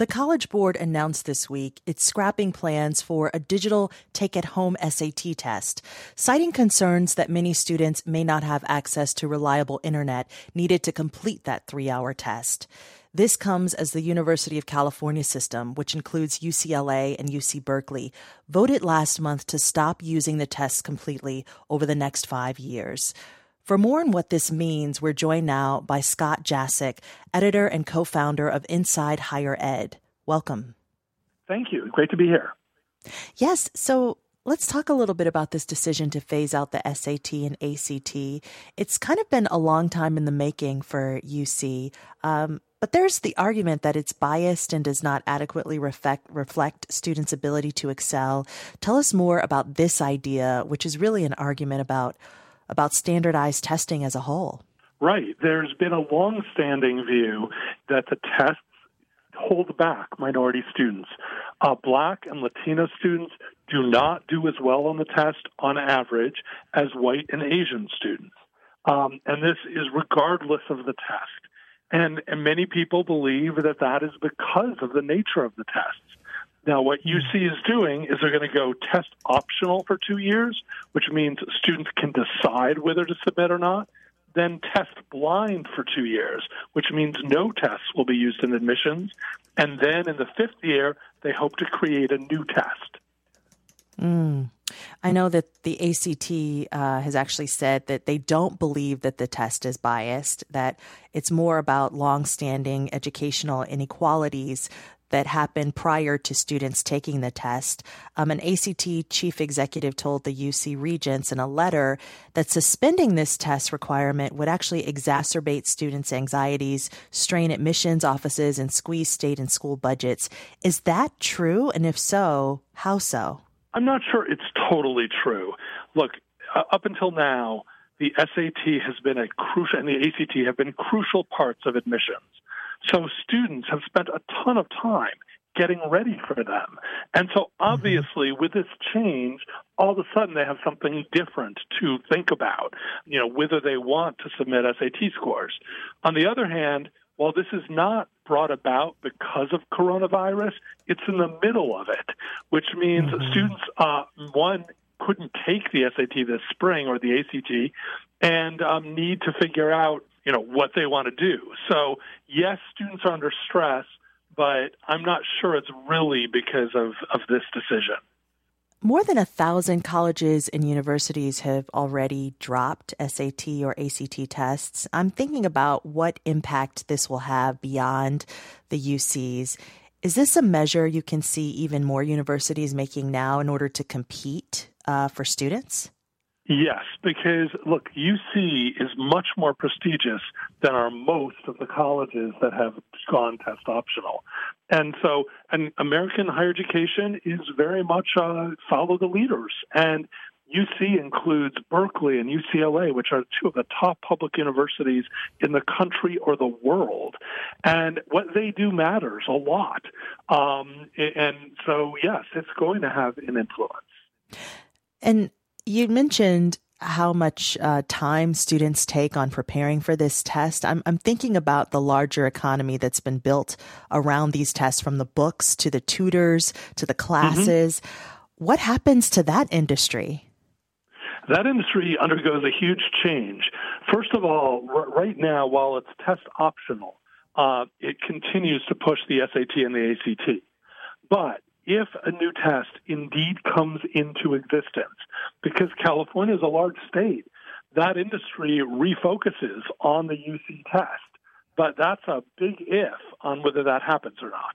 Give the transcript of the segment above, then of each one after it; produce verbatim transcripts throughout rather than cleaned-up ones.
The College Board announced this week it's scrapping plans for a digital take-at-home S A T test, citing concerns that many students may not have access to reliable internet needed to complete that three-hour test. This comes as the University of California system, which includes U C L A and U C Berkeley, voted last month to stop using the test completely over the next five years. For more on what this means, we're joined now by Scott Jaschik, editor and co-founder of Inside Higher Ed. Welcome. Thank you. Great to be here. Yes. So let's talk a little bit about this decision to phase out the S A T and A C T. It's kind of been a long time in the making for U C, um, but there's the argument that it's biased and does not adequately reflect, reflect students' ability to excel. Tell us more about this idea, which is really an argument about about standardized testing as a whole. Right. There's been a long-standing view that the tests hold back minority students. Uh, Black and Latino students do not do as well on the test on average as white and Asian students. Um, and this is regardless of the test. And, and many people believe that that is because of the nature of the tests. Now, what U C is doing is they're going to go test optional for two years, which means students can decide whether to submit or not, then test blind for two years, which means no tests will be used in admissions, and then in the fifth year, they hope to create a new test. Mm. I know that the A C T uh, has actually said that they don't believe that the test is biased, that it's more about longstanding educational inequalities that happened prior to students taking the test. Um, an A C T chief executive told the U C Regents in a letter that suspending this test requirement would actually exacerbate students' anxieties, strain admissions offices, and squeeze state and school budgets. Is that true? And if so, how so? I'm not sure it's totally true. Look, uh, up until now, the S A T has been a crucial, and the A C T have been crucial parts of admissions. So students have spent a ton of time getting ready for them. And so obviously with this change, all of a sudden they have something different to think about, you know, whether they want to submit S A T scores. On the other hand, while this is not brought about because of coronavirus, it's in the middle of it, which means mm-hmm. students, uh, one, couldn't take the S A T this spring or the A C T and um, need to figure out you know, what they want to do. So, yes, students are under stress, but I'm not sure it's really because of, of this decision. More than a thousand colleges and universities have already dropped S A T or A C T tests. I'm thinking about what impact this will have beyond the U Cs. Is this a measure you can see even more universities making now in order to compete uh, for students? Yes, because, look, U C is much more prestigious than are most of the colleges that have gone test optional. And so and American higher education is very much uh, follow the leaders. And U C includes Berkeley and U C L A, which are two of the top public universities in the country or the world. And what they do matters a lot. Um, and so, yes, it's going to have an influence. And you mentioned how much uh, time students take on preparing for this test. I'm, I'm thinking about the larger economy that's been built around these tests, from the books to the tutors to the classes. Mm-hmm. What happens to that industry? That industry undergoes a huge change. First of all, r- right now, while it's test optional, uh, it continues to push the S A T and the A C T. But if a new test indeed comes into existence, because California is a large state, that industry refocuses on the U C test. But that's a big if on whether that happens or not.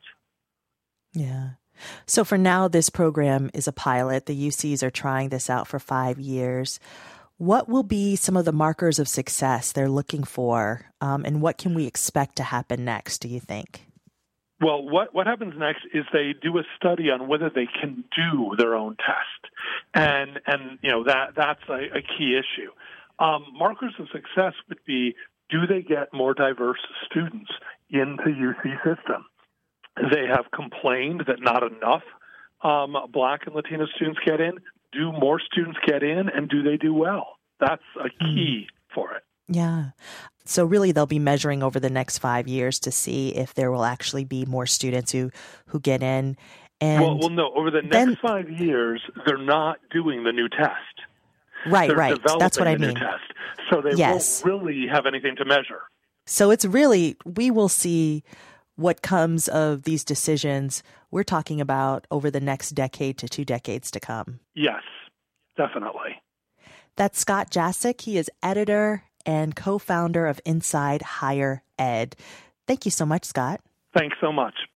Yeah. So for now, this program is a pilot. The U Cs are trying this out for five years. What will be some of the markers of success they're looking for, um, and what can we expect to happen next, do you think? Well, what, what happens next is they do a study on whether they can do their own test. And, and you know, that that's a, a key issue. Um, markers of success would be, do they get more diverse students into U C system? They have complained that not enough um, Black and Latino students get in. Do more students get in, and do they do well? That's a key mm. for it. Yeah. So really, they'll be measuring over the next five years to see if there will actually be more students who, who get in. And well, well, no, over the next then, five years, they're not doing the new test. Right, they're right. That's what I mean. Test, so they yes. won't really have anything to measure. So it's really, we will see what comes of these decisions. We're talking about over the next decade to two decades to come. Yes, definitely. That's Scott Jaschik. He is editor and co-founder of Inside Higher Ed. Thank you so much, Scott. Thanks so much.